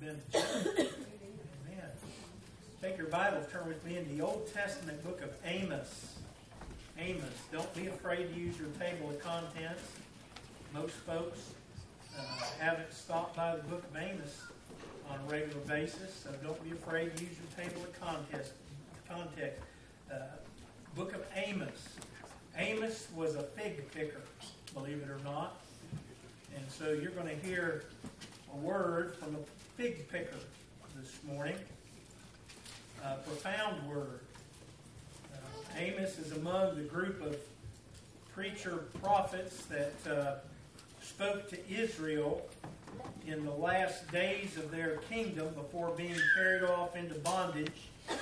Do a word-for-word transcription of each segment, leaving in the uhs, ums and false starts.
been Amen. Take your Bible, turn with me in the Old Testament book of Amos. Amos. Don't be afraid to use your table of contents. Most folks uh, haven't stopped by the book of Amos on a regular basis, so don't be afraid to use your table of contents. Context. Uh, book of Amos. Amos was a fig picker, believe it or not. And so you're going to hear a word from a fig picker this morning. A profound word. Uh, Amos is among the group of preacher prophets that uh, spoke to Israel in the last days of their kingdom before being carried off into bondage.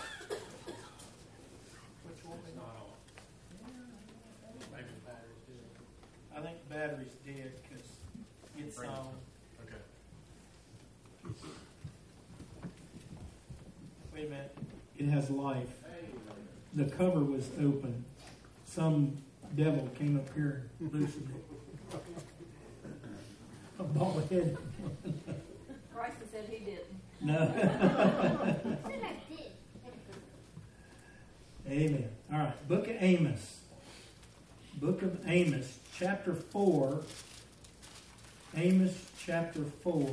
Which one? Maybe the battery's dead. I think the battery's dead because it's on. Okay. Wait a minute. It has life. Hey. The cover was open. Some devil came up here and loosened it. A bald head. Bryson said he didn't. No. Said I did. Amen. All right. Book of Amos. Book of Amos, chapter four. Amos chapter four.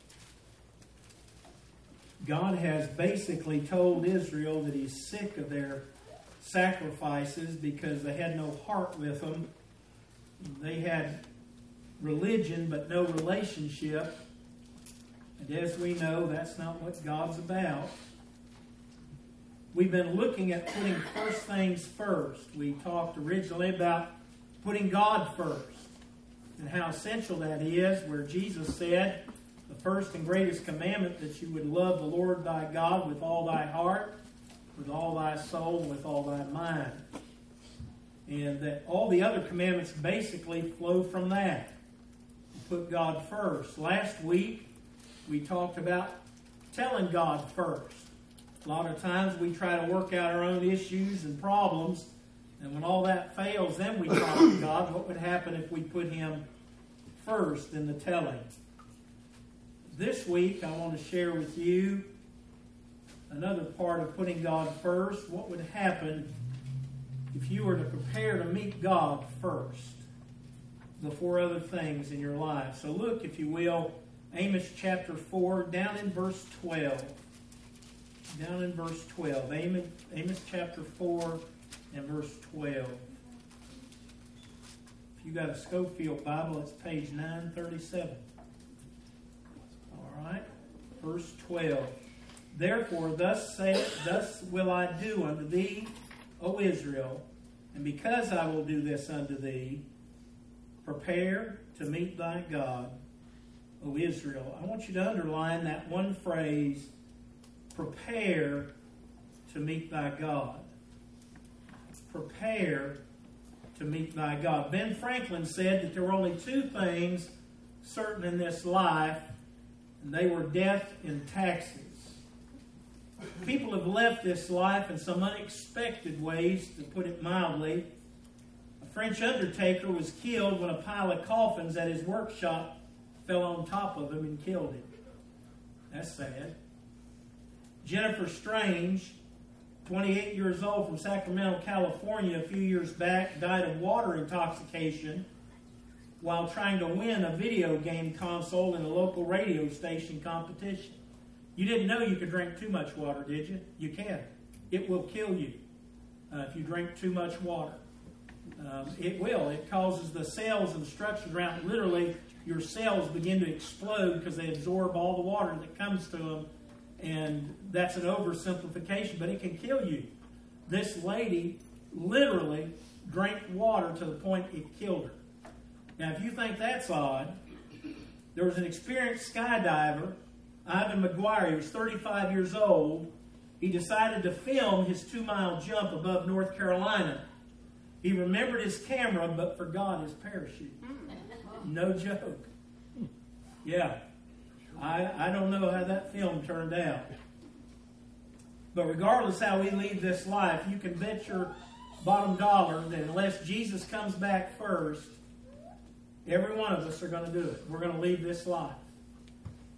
God has basically told Israel that he's sick of their sacrifices because they had no heart with them. They had religion but no relationship. And as we know, that's not what God's about. We've been looking at putting first things first. We talked originally about putting God first and how essential that is, where Jesus said the first and greatest commandment that you would love the Lord thy God with all thy heart, with all thy soul, and with all thy mind. And that all the other commandments basically flow from that. Put God first. Last week, we talked about telling God first. A lot of times we try to work out our own issues and problems, and when all that fails, then we talk to God. What would happen if we put him first in the telling? This week, I want to share with you another part of putting God first. What would happen if you were to prepare to meet God first before other things in your life? So look, if you will, Amos chapter four, down in verse twelve. Down in verse twelve. Amos, Amos chapter four and verse twelve. If you got a Schofield Bible, it's page nine thirty-seven. All right. Verse twelve. Therefore, thus saith, thus will I do unto thee, O Israel, and because I will do this unto thee, prepare to meet thy God, O Israel. I want you to underline that one phrase, prepare to meet thy God. Prepare to meet thy God. Ben Franklin said that there were only two things certain in this life, and they were death and taxes. People have left this life in some unexpected ways, to put it mildly. A French undertaker was killed when a pile of coffins at his workshop fell on top of him and killed him. That's sad. Jennifer Strange, twenty-eight years old, from Sacramento, California, a few years back, died of water intoxication while trying to win a video game console in a local radio station competition. You didn't know you could drink too much water, did you? You can. It will kill you uh, if you drink too much water. Um, it will. It causes the cells and structures around, literally, your cells begin to explode because they absorb all the water that comes to them. And that's an oversimplification, but it can kill you. This lady literally drank water to the point it killed her. Now, if you think that's odd, there was an experienced skydiver, Ivan McGuire. He was thirty-five years old. He decided to film his two-mile jump above North Carolina. He remembered his camera, but forgot his parachute. No joke. Yeah. I, I don't know how that film turned out. But regardless how we leave this life, you can bet your bottom dollar that unless Jesus comes back first, every one of us are going to do it. We're going to leave this life.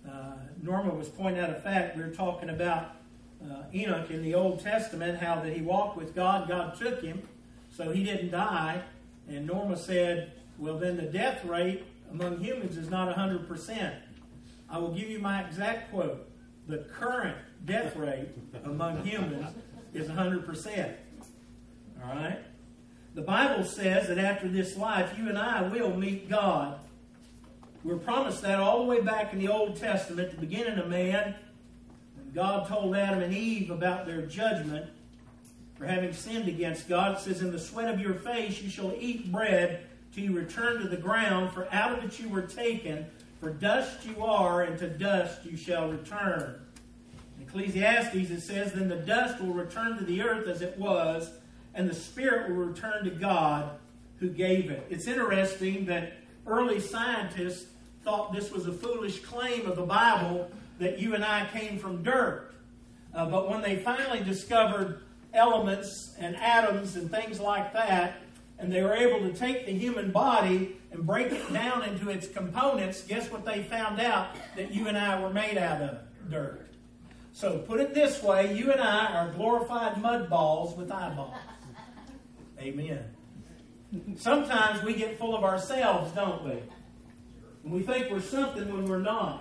Uh, Norma was pointing out a fact. We were talking about uh, Enoch in the Old Testament, how that he walked with God. God took him, so he didn't die. And Norma said, well, then the death rate among humans is not one hundred percent. I will give you my exact quote. The current death rate among humans is one hundred percent. All right? The Bible says that after this life, you and I will meet God. We're promised that all the way back in the Old Testament, the beginning of man, when God told Adam and Eve about their judgment for having sinned against God. It says, in the sweat of your face you shall eat bread till you return to the ground, for out of it you were taken, for dust you are, and to dust you shall return. In Ecclesiastes it says, then the dust will return to the earth as it was, and the spirit will return to God who gave it. It's interesting that early scientists thought this was a foolish claim of the Bible that you and I came from dirt. Uh, but when they finally discovered elements and atoms and things like that, and they were able to take the human body and break it down into its components, guess what they found out? That you and I were made out of? Dirt. So put it this way, you and I are glorified mud balls with eyeballs. Amen. Sometimes we get full of ourselves, don't we? And we think we're something when we're not.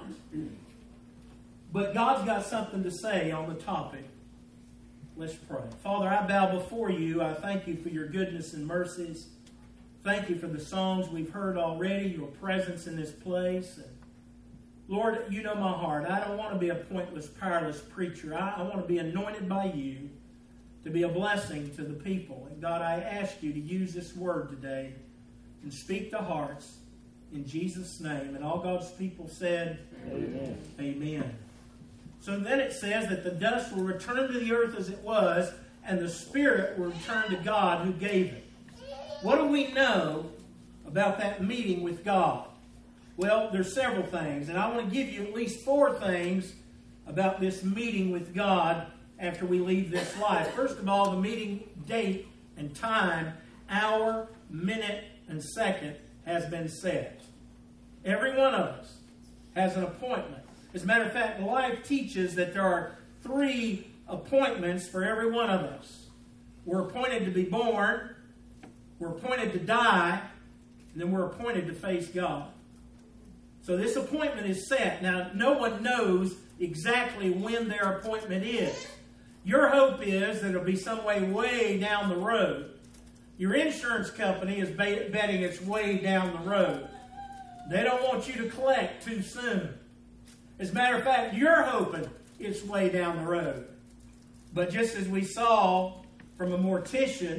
But God's got something to say on the topic. Let's pray. Father, I bow before you. I thank you for your goodness and mercies. Thank you for the songs we've heard already, your presence in this place. And Lord, you know my heart. I don't want to be a pointless, powerless preacher. I, I want to be anointed by you to be a blessing to the people. And God, I ask you to use this word today and speak to hearts in Jesus' name. And all God's people said, Amen. Amen. So then it says that the dust will return to the earth as it was, and the spirit will return to God who gave it. What do we know about that meeting with God? Well, there's several things, and I want to give you at least four things about this meeting with God after we leave this life. First of all, the meeting date and time, hour, minute, and second has been set. Every one of us has an appointment. As a matter of fact, life teaches that there are three appointments for every one of us. We're appointed to be born, we're appointed to die, and then we're appointed to face God. So this appointment is set. Now, no one knows exactly when their appointment is. Your hope is that it'll be some way way down the road. Your insurance company is betting it's way down the road. They don't want you to collect too soon. As a matter of fact, you're hoping it's way down the road. But just as we saw from a mortician,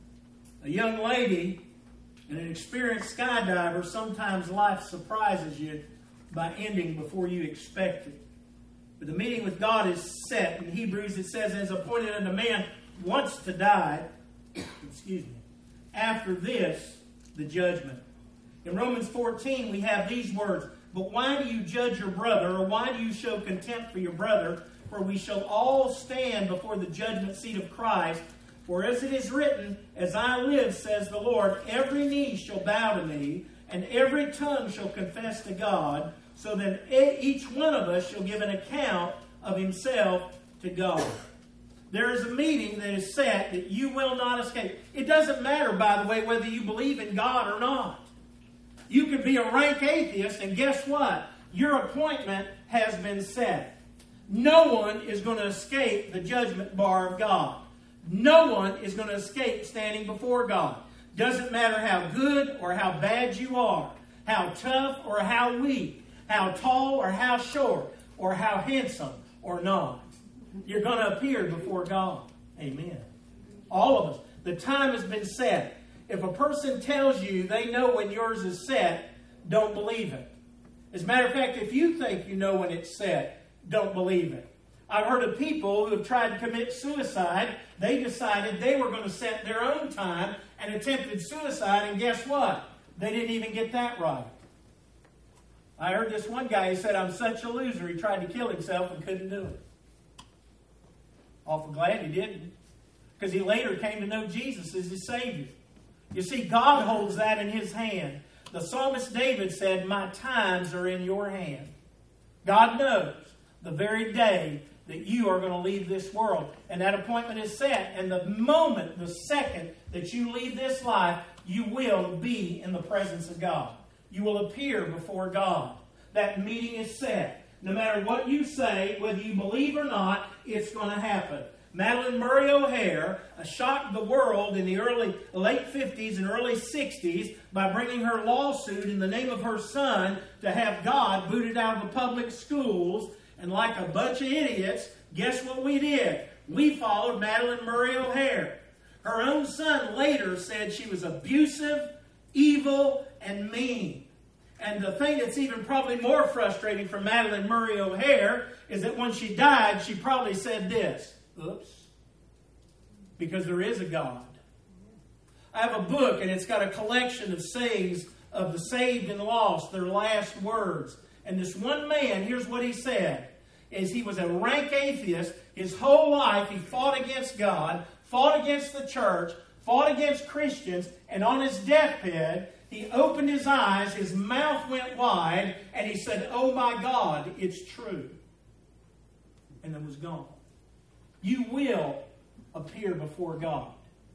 a young lady, and an experienced skydiver, sometimes life surprises you by ending before you expect it. But the meeting with God is set. In Hebrews it says, as appointed unto man once to die, excuse me, after this, the judgment. In Romans fourteen we have these words, but why do you judge your brother, or why do you show contempt for your brother? For we shall all stand before the judgment seat of Christ. For as it is written, as I live, says the Lord, every knee shall bow to me, and every tongue shall confess to God. So then each one of us shall give an account of himself to God. There is a meeting that is set that you will not escape. It doesn't matter, by the way, whether you believe in God or not. You could be a rank atheist, and guess what? Your appointment has been set. No one is going to escape the judgment bar of God. No one is going to escape standing before God. Doesn't matter how good or how bad you are, how tough or how weak, how tall or how short, or how handsome or not. You're going to appear before God. Amen. All of us. The time has been set. If a person tells you they know when yours is set, don't believe it. As a matter of fact, if you think you know when it's set, don't believe it. I've heard of people who have tried to commit suicide. They decided they were going to set their own time and attempted suicide, and guess what? They didn't even get that right. I heard this one guy, he said, I'm such a loser. He tried to kill himself and couldn't do it. Awful glad he didn't, because he later came to know Jesus as his Savior. You see, God holds that in his hand. The psalmist David said, my times are in your hand. God knows the very day that you are going to leave this world. And that appointment is set. And the moment, the second that you leave this life, you will be in the presence of God. You will appear before God. That meeting is set. No matter what you say, whether you believe or not, it's going to happen. Madalyn Murray O'Hair shocked the world in the early late fifties and early sixties by bringing her lawsuit in the name of her son to have God booted out of the public schools. And like a bunch of idiots, guess what we did? We followed Madalyn Murray O'Hair. Her own son later said she was abusive, evil, and mean. And the thing that's even probably more frustrating for Madalyn Murray O'Hair is that when she died, she probably said this. Oops. Because there is a God. I have a book, and it's got a collection of sayings of the saved and lost, their last words. And this one man, here's what he said, is he was a rank atheist. His whole life he fought against God, fought against the church, fought against Christians, and on his deathbed, he opened his eyes, his mouth went wide, and he said, "Oh my God, it's true." And then was gone. You will appear before God.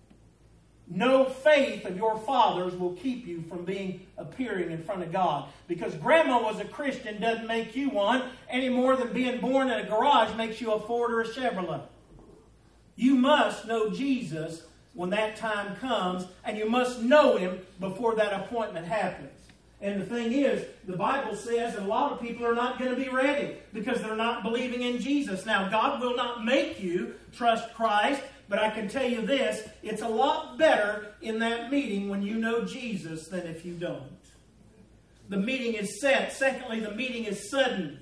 No faith of your fathers will keep you from being appearing in front of God. Because grandma was a Christian doesn't make you one any more than being born in a garage makes you a Ford or a Chevrolet. You must know Jesus when that time comes, and you must know Him before that appointment happens. And the thing is, the Bible says that a lot of people are not going to be ready because they're not believing in Jesus. Now, God will not make you trust Christ, but I can tell you this, it's a lot better in that meeting when you know Jesus than if you don't. The meeting is set. Secondly, the meeting is sudden.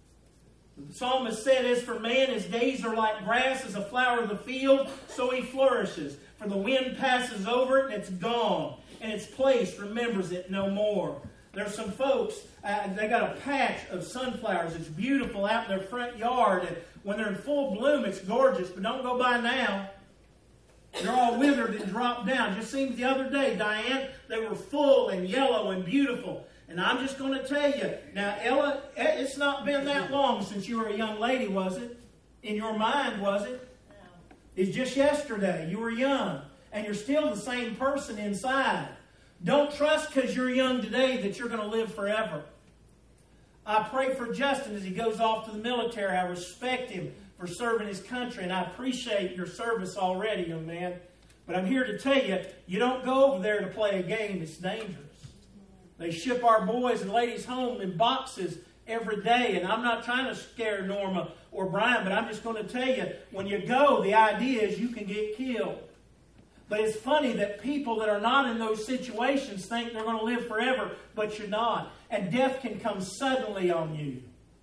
The psalmist said, "As for man, his days are like grass, as a flower of the field, so he flourishes. For the wind passes over it, and it's gone, and its place remembers it no more." There's some folks, uh, they got a patch of sunflowers. It's beautiful out in their front yard. And when they're in full bloom, it's gorgeous. But don't go by now. They're all withered and dropped down. Just seems the other day, Diane, they were full and yellow and beautiful. And I'm just going to tell you, now, Ella, it's not been that long since you were a young lady, was it? In your mind, was it? No. It's just yesterday. You were young. And you're still the same person inside. Don't trust because you're young today that you're going to live forever. I pray for Justin as he goes off to the military. I respect him for serving his country, and I appreciate your service already, young man. But I'm here to tell you, you don't go over there to play a game. It's dangerous. They ship our boys and ladies home in boxes every day, and I'm not trying to scare Norma or Brian, but I'm just going to tell you, when you go, the idea is you can get killed. But it's funny that people that are not in those situations think they're going to live forever, but you're not. And death can come suddenly on you.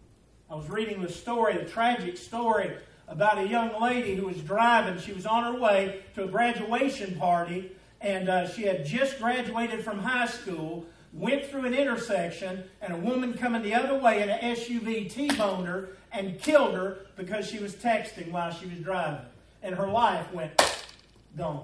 I was reading the story, a tragic story about a young lady who was driving. She was on her way to a graduation party, and uh, she had just graduated from high school, went through an intersection, and a woman coming the other way in an S U V T-boned her and killed her because she was texting while she was driving. And her life went gone.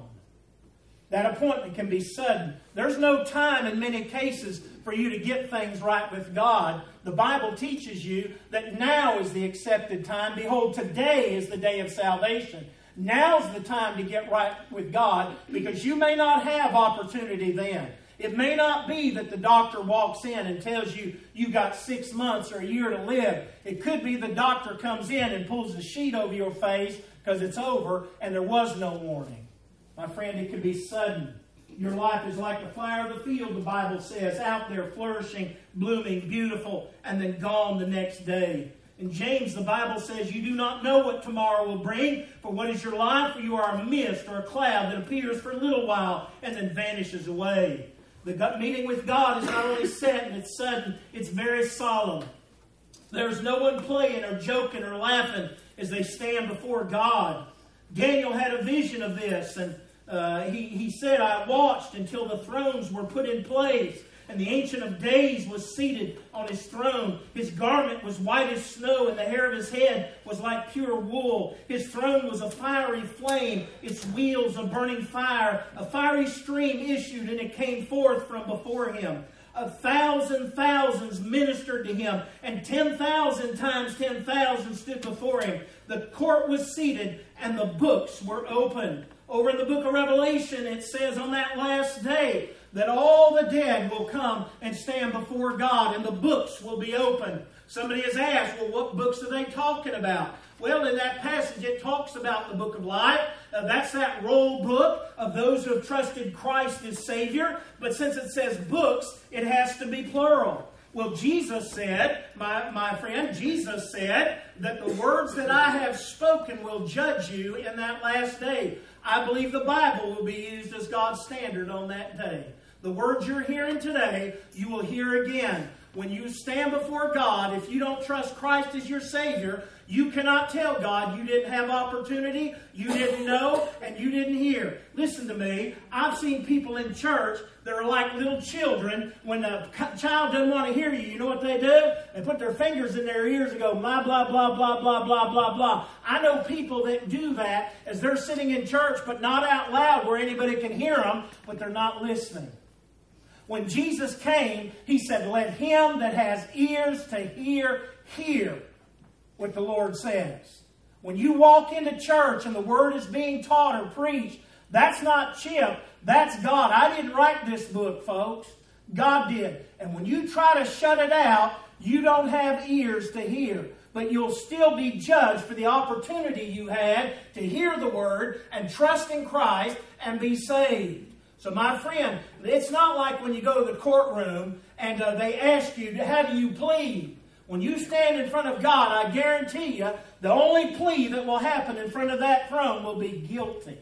That appointment can be sudden. There's no time in many cases for you to get things right with God. The Bible teaches you that now is the accepted time. Behold, today is the day of salvation. Now's the time to get right with God because you may not have opportunity then. It may not be that the doctor walks in and tells you you got six months or a year to live. It could be the doctor comes in and pulls the sheet over your face because it's over and there was no warning. My friend, it could be sudden. Your life is like the flower of the field, the Bible says, out there flourishing, blooming, beautiful, and then gone the next day. In James, the Bible says, "You do not know what tomorrow will bring, for what is your life? For you are a mist or a cloud that appears for a little while and then vanishes away." The meeting with God is not only set and it's sudden, it's very solemn. There's no one playing or joking or laughing as they stand before God. Daniel had a vision of this, and Uh, he, he said, "I watched until the thrones were put in place, and the Ancient of Days was seated on his throne. His garment was white as snow, and the hair of his head was like pure wool. His throne was a fiery flame, its wheels a burning fire. A fiery stream issued, and it came forth from before him. A thousand thousands ministered to him, and ten thousand times ten thousand stood before him. The court was seated, and the books were opened. Over in the book of Revelation, it says on that last day that all the dead will come and stand before God, and the books will be opened. Somebody has asked, well, what books are they talking about? Well, in that passage, it talks about the book of life. Uh, that's that roll book of those who have trusted Christ as Savior. But since it says books, it has to be plural. Well, Jesus said, my, my friend, Jesus said that the words that I have spoken will judge you in that last day. I believe the Bible will be used as God's standard on that day. The words you're hearing today, you will hear again. When you stand before God, if you don't trust Christ as your Savior, you cannot tell God you didn't have opportunity, you didn't know, and you didn't hear. Listen to me. I've seen people in church that are like little children. When a child doesn't want to hear you, you know what they do? They put their fingers in their ears and go, blah, blah, blah, blah, blah, blah, blah, blah. I know people that do that as they're sitting in church, but not out loud where anybody can hear them, but they're not listening. When Jesus came, he said, let him that has ears to hear, hear what the Lord says. When you walk into church and the Word is being taught or preached, that's not Chip, that's God. I didn't write this book, folks. God did. And when you try to shut it out, you don't have ears to hear. But you'll still be judged for the opportunity you had to hear the Word and trust in Christ and be saved. So my friend, it's not like when you go to the courtroom and uh, they ask you, how do you plead? When you stand in front of God, I guarantee you, the only plea that will happen in front of that throne will be guilty.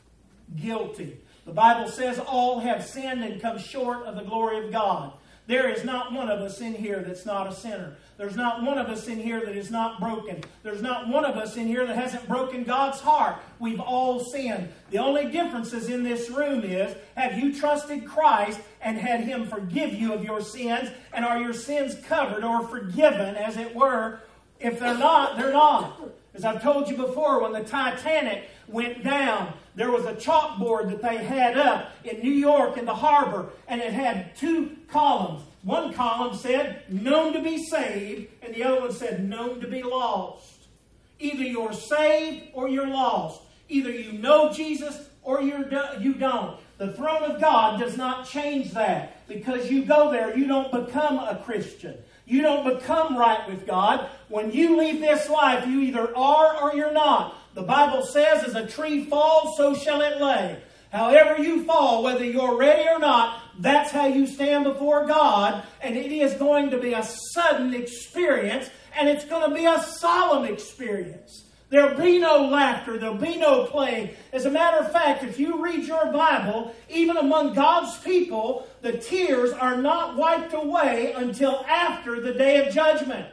Guilty. The Bible says all have sinned and come short of the glory of God. There is not one of us in here that's not a sinner. There's not one of us in here that is not broken. There's not one of us in here that hasn't broken God's heart. We've all sinned. The only differences in this room is, have you trusted Christ and had Him forgive you of your sins? And are your sins covered or forgiven, as it were? If they're not, they're not. As I've told you before, when the Titanic went down, there was a chalkboard that they had up in New York in the harbor, and it had two columns. One column said, known to be saved, and the other one said, known to be lost. Either you're saved or you're lost. Either you know Jesus or you're do- you don't. The throne of God does not change that. Because you go there, you don't become a Christian. You don't become right with God. When you leave this life, you either are or you're not. The Bible says, as a tree falls, so shall it lay. However you fall, whether you're ready or not, that's how you stand before God. And it is going to be a sudden experience, and it's going to be a solemn experience. There'll be no laughter. There'll be no play. As a matter of fact, if you read your Bible, even among God's people, the tears are not wiped away until after the day of judgment.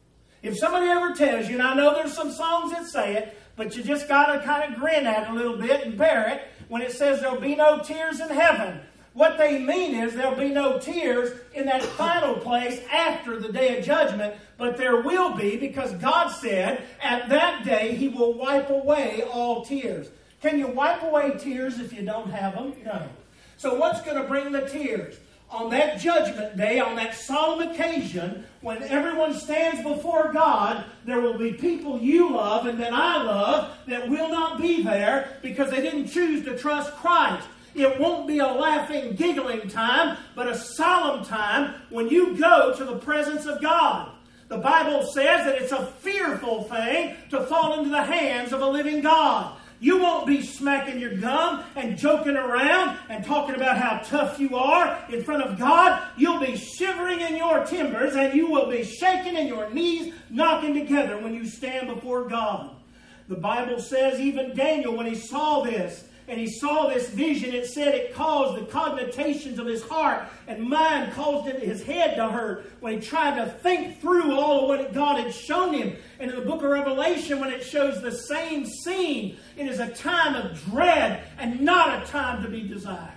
If somebody ever tells you, and I know there's some songs that say it, but you just got to kind of grin at it a little bit and bear it, when it says there'll be no tears in heaven. What they mean is there'll be no tears in that final place after the day of judgment, but there will be, because God said at that day He will wipe away all tears. Can you wipe away tears if you don't have them? No. So what's going to bring the tears? On that judgment day, on that solemn occasion, when everyone stands before God, there will be people you love and that I love that will not be there because they didn't choose to trust Christ. It won't be a laughing, giggling time, but a solemn time when you go to the presence of God. The Bible says that it's a fearful thing to fall into the hands of a living God. You won't be smacking your gum and joking around and talking about how tough you are in front of God. You'll be shivering in your timbers, and you will be shaking and your knees knocking together when you stand before God. The Bible says even Daniel, when he saw this, and he saw this vision, it said it caused the cogitations of his heart and mind, caused his head to hurt when he tried to think through all of what God had shown him. And in the book of Revelation, when it shows the same scene, it is a time of dread and not a time to be desired.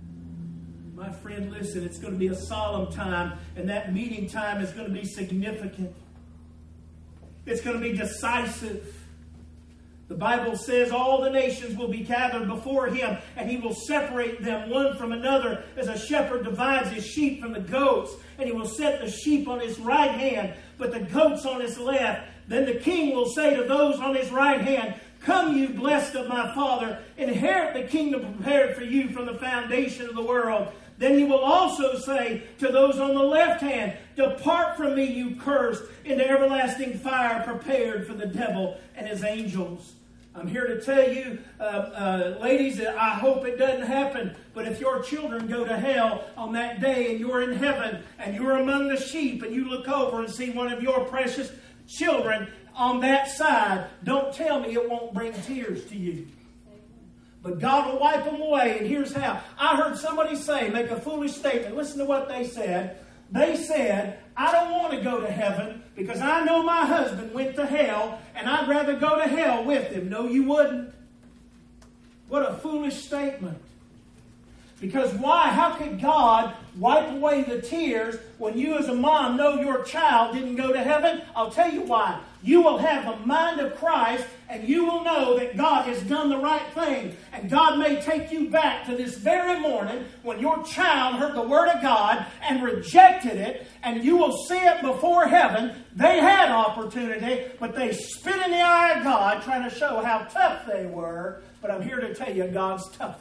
My friend, listen, it's going to be a solemn time, and that meeting time is going to be significant. It's going to be decisive. The Bible says all the nations will be gathered before him, and he will separate them one from another as a shepherd divides his sheep from the goats. And he will set the sheep on his right hand, but the goats on his left. Then the king will say to those on his right hand, Come, you blessed of my Father, inherit the kingdom prepared for you from the foundation of the world. Then he will also say to those on the left hand, Depart from me, you cursed, into everlasting fire prepared for the devil and his angels. I'm here to tell you, uh, uh, ladies, that I hope it doesn't happen. But if your children go to hell on that day and you're in heaven and you're among the sheep and you look over and see one of your precious children on that side, don't tell me it won't bring tears to you. But God will wipe them away, and here's how. I heard somebody say, make a foolish statement. Listen to what they said. They said, I don't want to go to heaven because I know my husband went to hell, and I'd rather go to hell with him. No, you wouldn't. What a foolish statement. Because why? How could God wipe away the tears when you as a mom know your child didn't go to heaven? I'll tell you why. You will have the mind of Christ, and you will know that God has done the right thing. And God may take you back to this very morning when your child heard the Word of God and rejected it, and you will see it before heaven. They had opportunity, but they spit in the eye of God trying to show how tough they were. But I'm here to tell you, God's tougher.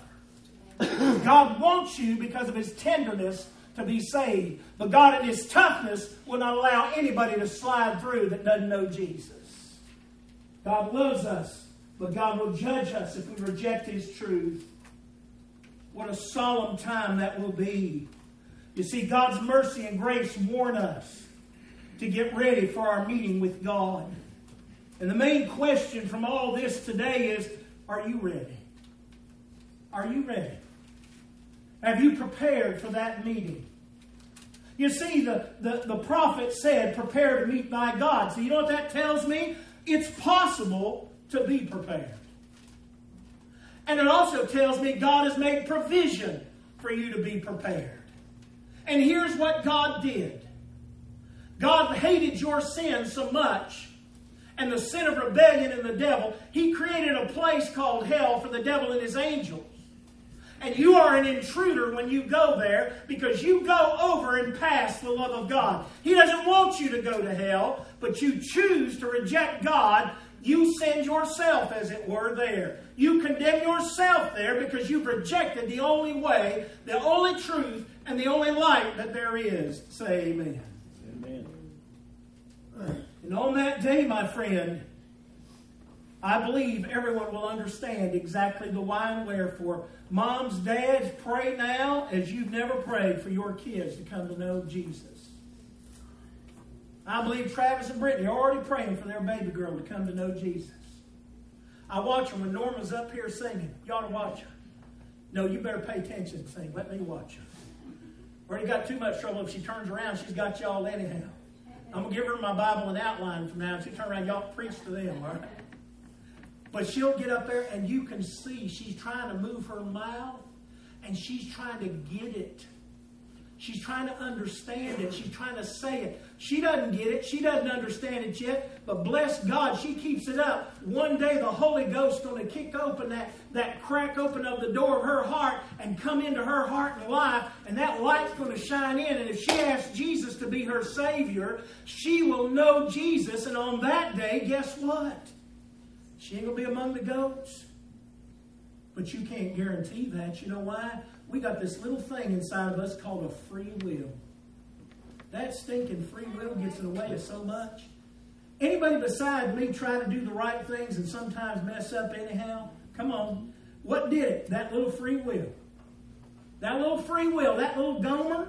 God wants you because of His tenderness to be saved. But God in His toughness will not allow anybody to slide through that doesn't know Jesus. God loves us, but God will judge us if we reject His truth. What a solemn time that will be. You see, God's mercy and grace warn us to get ready for our meeting with God. And the main question from all this today is, are you ready? Are you ready? Have you prepared for that meeting? You see, the, the, the prophet said, prepare to meet thy God. So you know what that tells me? It's possible to be prepared. And it also tells me God has made provision for you to be prepared. And here's what God did. God hated your sin so much, and the sin of rebellion and the devil, He created a place called hell for the devil and his angels. And you are an intruder when you go there because you go over and past the love of God. He doesn't want you to go to hell, but you choose to reject God. You send yourself, as it were, there. You condemn yourself there because you've rejected the only way, the only truth, and the only light that there is. Say amen. Amen. And on that day, my friend, I believe everyone will understand exactly the why and wherefore. Moms, dads, pray now as you've never prayed for your kids to come to know Jesus. I believe Travis and Brittany are already praying for their baby girl to come to know Jesus. I watch her when Norma's up here singing. You ought to watch her. No, you better pay attention and sing. Let me watch her. Already got too much trouble if she turns around. She's got y'all anyhow. I'm going to give her my Bible and outline from now. She turn around, y'all preach to them, all right? But she'll get up there and you can see she's trying to move her mouth and she's trying to get it. She's trying to understand it. She's trying to say it. She doesn't get it. She doesn't understand it yet. But bless God, she keeps it up. One day the Holy Ghost is going to kick open that, that crack open of the door of her heart and come into her heart and life. And that light's going to shine in. And if she asks Jesus to be her Savior, she will know Jesus. And on that day, guess what? She ain't going to be among the goats. But you can't guarantee that. You know why? We got this little thing inside of us called a free will. That stinking free will gets in the way of so much. Anybody besides me try to do the right things and sometimes mess up anyhow? Come on. What did it? That little free will. That little free will, that little Gomer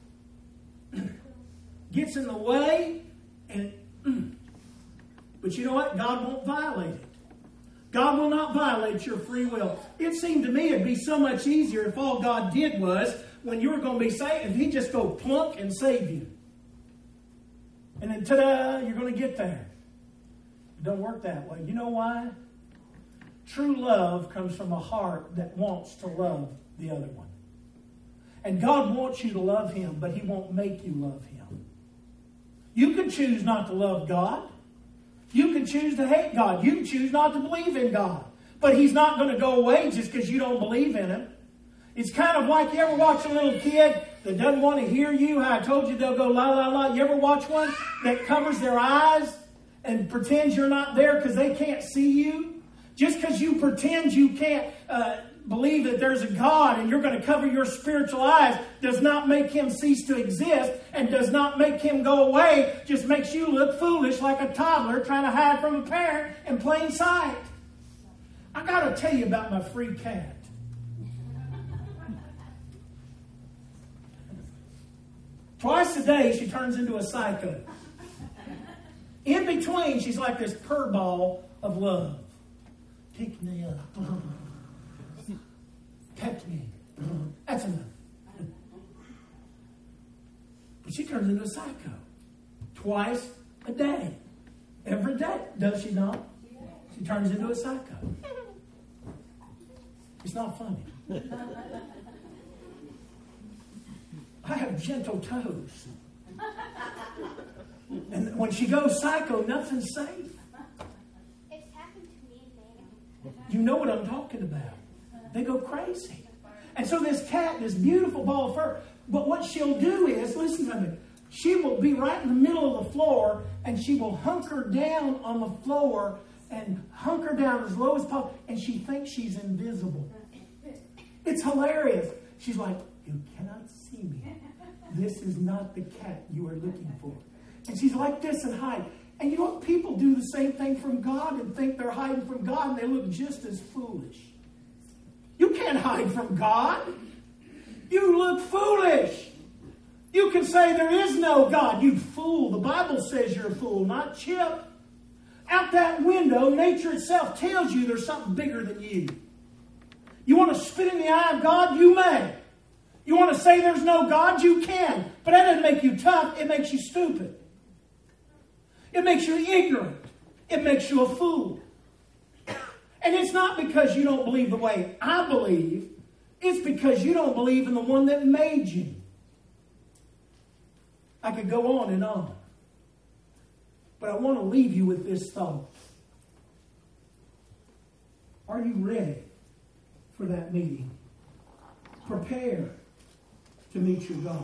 gets in the way. and But you know what? God won't violate it. God will not violate your free will. It seemed to me it'd be so much easier if all God did was, when you were going to be saved, if He'd just go plunk and save you. And then, ta-da, you're going to get there. It don't work that way. You know why? True love comes from a heart that wants to love the other one. And God wants you to love Him, but He won't make you love Him. You can choose not to love God. You can choose to hate God. You can choose not to believe in God. But He's not going to go away just because you don't believe in Him. It's kind of like, you ever watch a little kid that doesn't want to hear you? How I told you they'll go la la la. You ever watch one that covers their eyes and pretends you're not there because they can't see you? Just because you pretend you can't uh, believe that there's a God and you're going to cover your spiritual eyes does not make Him cease to exist and does not make Him go away. Just makes you look foolish like a toddler trying to hide from a parent in plain sight. I got to tell you about my free cat. Twice a day, she turns into a psycho. In between, she's like this purr ball of love. Pick me up. Pet me. That's enough. But she turns into a psycho. Twice a day. Every day. Does she not? She turns into a psycho. It's not funny. I have gentle toes. And when she goes psycho, nothing's safe. It's happened to me, man. You know what I'm talking about. They go crazy. And so this cat, this beautiful ball of fur, but what she'll do is, listen to me, she will be right in the middle of the floor and she will hunker down on the floor and hunker down as low as possible, and she thinks she's invisible. It's hilarious. She's like, you cannot see me. This is not the cat you are looking for. And she's like this and hide. And you know what? People do the same thing from God and think they're hiding from God, and they look just as foolish. You can't hide from God. You look foolish. You can say there is no God. You fool. The Bible says you're a fool, not Chip. Out that window, nature itself tells you there's something bigger than you. You want to spit in the eye of God? You may. You want to say there's no God? You can. But that doesn't make you tough. It makes you stupid. It makes you ignorant. It makes you a fool. And it's not because you don't believe the way I believe. It's because you don't believe in the one that made you. I could go on and on. But I want to leave you with this thought. Are you ready for that meeting? Prepare to meet your God.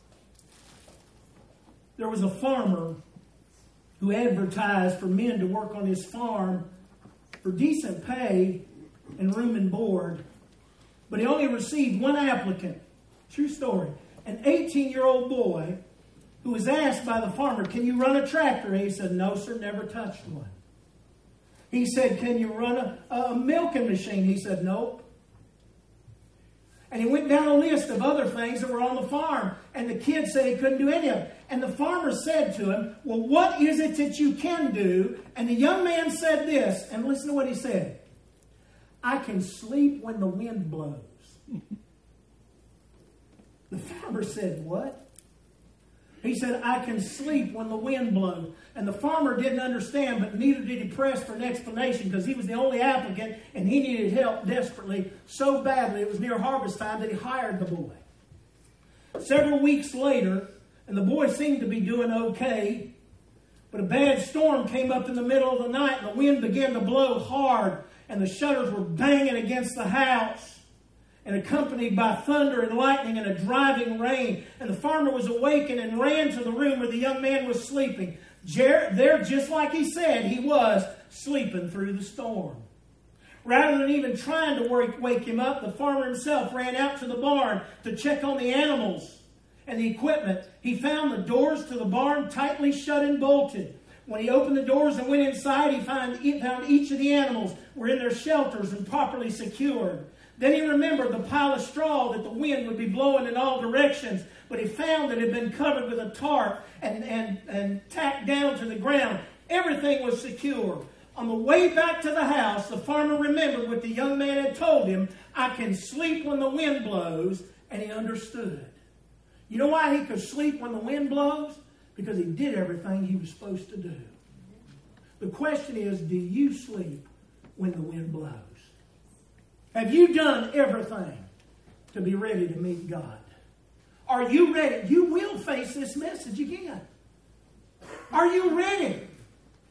There was a farmer who advertised for men to work on his farm for decent pay and room and board. But he only received one applicant. True story. An eighteen-year-old boy who was asked by the farmer, can you run a tractor? He said, no, sir, never touched one. He said, can you run a, a milking machine? He said, nope. And he went down a list of other things that were on the farm. And the kid said he couldn't do any of it. And the farmer said to him, well, what is it that you can do? And the young man said this, and listen to what he said. I can sleep when the wind blows. The farmer said, what? He said, I can sleep when the wind blows. And the farmer didn't understand, but neither did he press for an explanation because he was the only applicant and he needed help desperately, so badly it was near harvest time that he hired the boy. Several weeks later, and the boy seemed to be doing okay, but a bad storm came up in the middle of the night and the wind began to blow hard and the shutters were banging against the house, and accompanied by thunder and lightning and a driving rain. And the farmer was awakened and ran to the room where the young man was sleeping. There, just like he said, he was sleeping through the storm. Rather than even trying to wake him up, the farmer himself ran out to the barn to check on the animals and the equipment. He found the doors to the barn tightly shut and bolted. When he opened the doors and went inside, he found, he found each of the animals were in their shelters and properly secured. Then he remembered the pile of straw that the wind would be blowing in all directions, but he found that it had been covered with a tarp and, and, and tacked down to the ground. Everything was secure. On the way back to the house, the farmer remembered what the young man had told him. I can sleep when the wind blows, and he understood. You know why he could sleep when the wind blows? Because he did everything he was supposed to do. The question is, do you sleep when the wind blows? Have you done everything to be ready to meet God? Are you ready? You will face this message again. Are you ready? Do you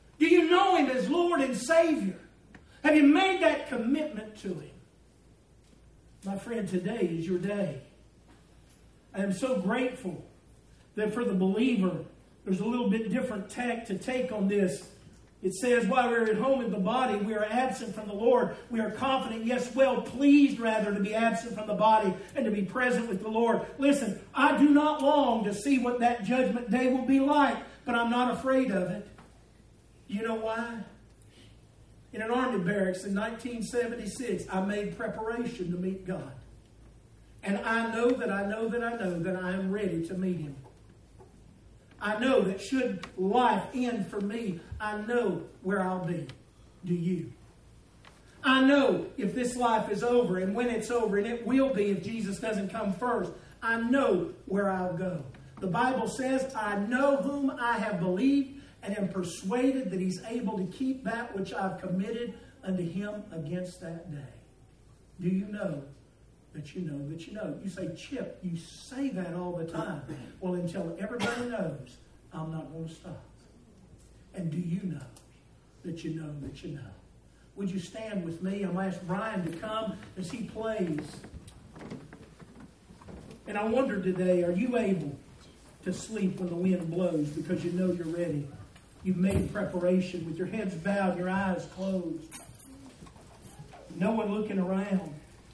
you know Him as Lord and Savior? Have you made that commitment to Him? My friend, today is your day. I am so grateful that for the believer, there's a little bit different tack to take on this. It says, while we're at home in the body, we are absent from the Lord. We are confident, yes, well pleased rather to be absent from the body and to be present with the Lord. Listen, I do not long to see what that judgment day will be like, but I'm not afraid of it. You know why? In an army barracks in nineteen seventy-six, I made preparation to meet God. And I know that I know that I know that I am ready to meet Him. I know that should life end for me, I know where I'll be. Do you? I know if this life is over, and when it's over, and it will be if Jesus doesn't come first, I know where I'll go. The Bible says, I know whom I have believed, and am persuaded that He's able to keep that which I've committed unto Him against that day. Do you know that you know that you know? You say, Chip, you say that all the time. Well, until everybody knows, I'm not going to stop. And do you know that you know that you know? Would you stand with me? I'm going to ask Brian to come as he plays. And I wonder today, are you able to sleep when the wind blows because you know you're ready? You've made preparation with your heads bowed, your eyes closed. No one looking around.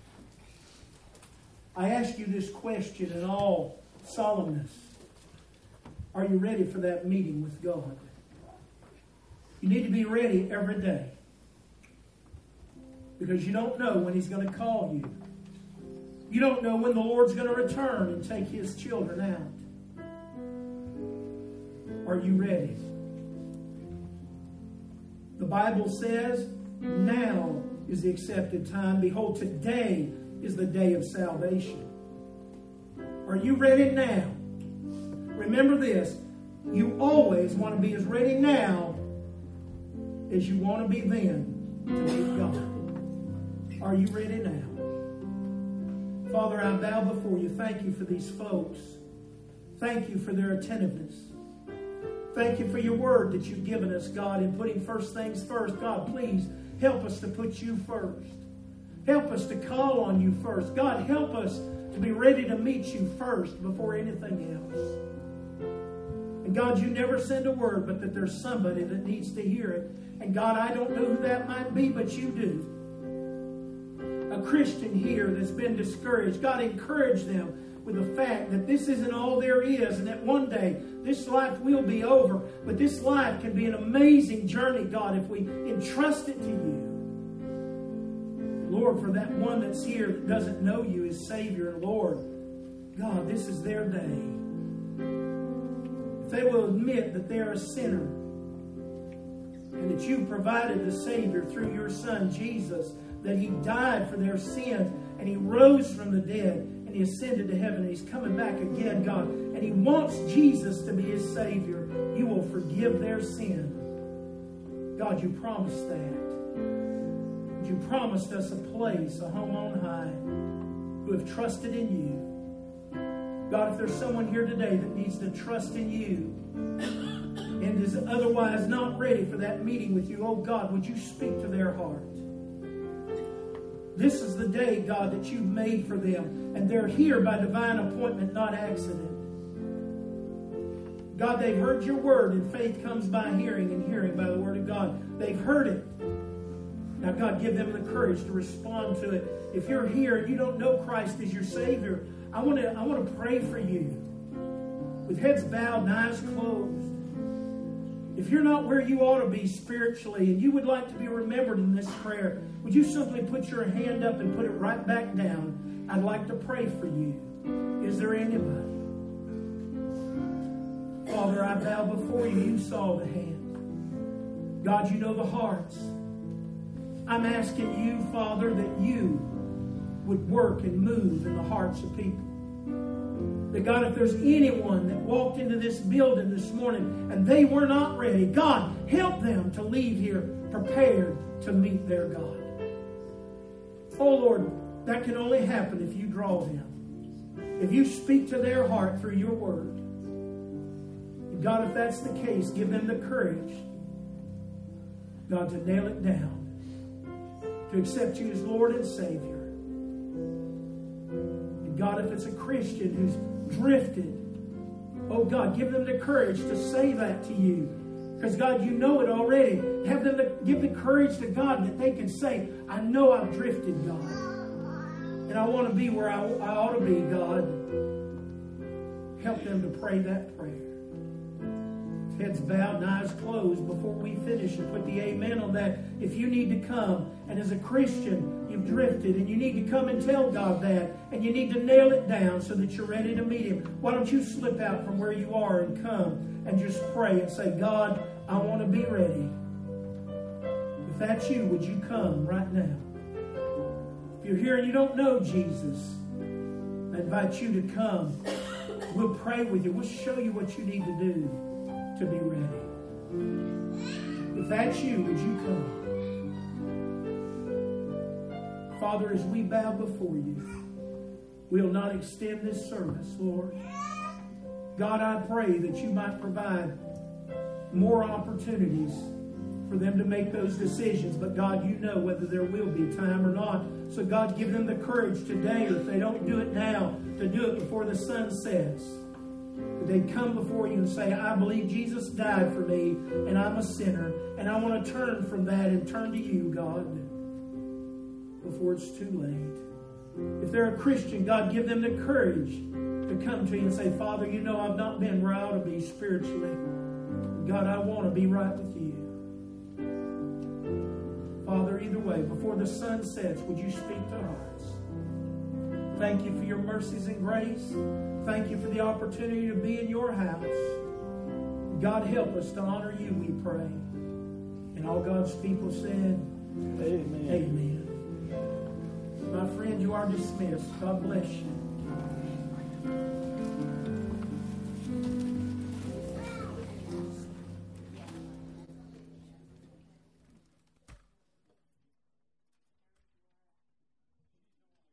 I ask you this question in all solemnness. Are you ready for that meeting with God? You need to be ready every day. Because you don't know when He's going to call you. You don't know when the Lord's going to return and take His children out. Are you ready? The Bible says, now is the accepted time. Behold, today is the day of salvation. Are you ready now? Remember this. You always want to be as ready now as you want to be then to meet God. Are you ready now? Father, I bow before you. Thank you for these folks. Thank you for their attentiveness. Thank you for your word that you've given us, God, in putting first things first. God, please help us to put you first. Help us to call on you first. God, help us to be ready to meet you first before anything else. And God, you never send a word but that there's somebody that needs to hear it. And God, I don't know who that might be, but you do. A Christian here that's been discouraged, God, encourage them with the fact that this isn't all there is, and that one day this life will be over. But this life can be an amazing journey, God, if we entrust it to you. Lord, for that one that's here that doesn't know you as Savior and Lord, God, this is their day. If they will admit that they're a sinner and that you provided the Savior through your Son, Jesus, that He died for their sins and He rose from the dead, He ascended to heaven, and He's coming back again, God. And He wants Jesus to be His Savior. You will forgive their sin. God, you promised that. You promised us a place, a home on high, who have trusted in you. God, if there's someone here today that needs to trust in you and is otherwise not ready for that meeting with you, oh God, would you speak to their heart? This is the day, God, that you've made for them. And they're here by divine appointment, not accident. God, they've heard your word, and faith comes by hearing, and hearing by the word of God. They've heard it. Now, God, give them the courage to respond to it. If you're here and you don't know Christ as your Savior, I want to I want to pray for you. With heads bowed and eyes closed. If you're not where you ought to be spiritually and you would like to be remembered in this prayer, would you simply put your hand up and put it right back down? I'd like to pray for you. Is there anybody? Father, I bow before you. You saw the hand. God, you know the hearts. I'm asking you, Father, that you would work and move in the hearts of people. That God, if there's anyone that walked into this building this morning and they were not ready, God, help them to leave here prepared to meet their God. Oh Lord, that can only happen if you draw them. If you speak to their heart through your word. And God, if that's the case, give them the courage God, to nail it down, to accept you as Lord and Savior. And God, if it's a Christian who's drifted, oh God, give them the courage to say that to you. Because God, you know it already. Have them to give the courage to God that they can say, I know I've drifted, God. And I want to be where I, I ought to be, God. Help them to pray that prayer. Heads bowed and eyes closed before we finish and put the amen on that. If you need to come, and as a Christian, you've drifted, and you need to come and tell God that, and you need to nail it down so that you're ready to meet Him, why don't you slip out from where you are and come and just pray and say, God, I want to be ready. If that's you, would you come right now? If you're here and you don't know Jesus, I invite you to come. We'll pray with you. We'll show you what you need to do to be ready. If that's you, would you come? Father, as we bow before you, we'll not extend this service, Lord. God, I pray that you might provide more opportunities for them to make those decisions. But God, you know whether there will be time or not. So God, give them the courage today, or if they don't do it now, to do it before the sun sets. They come before you and say, I believe Jesus died for me, and I'm a sinner, and I want to turn from that and turn to you, God, before it's too late. If they're a Christian, God, give them the courage to come to you and say, Father, you know I've not been where I ought to be spiritually. God, I want to be right with you. Father, either way, before the sun sets, would you speak to hearts? Thank you for your mercies and grace. Thank you for the opportunity to be in your house. God, help us to honor you, we pray. And all God's people said, Amen. Amen. My friend, you are dismissed. God bless you.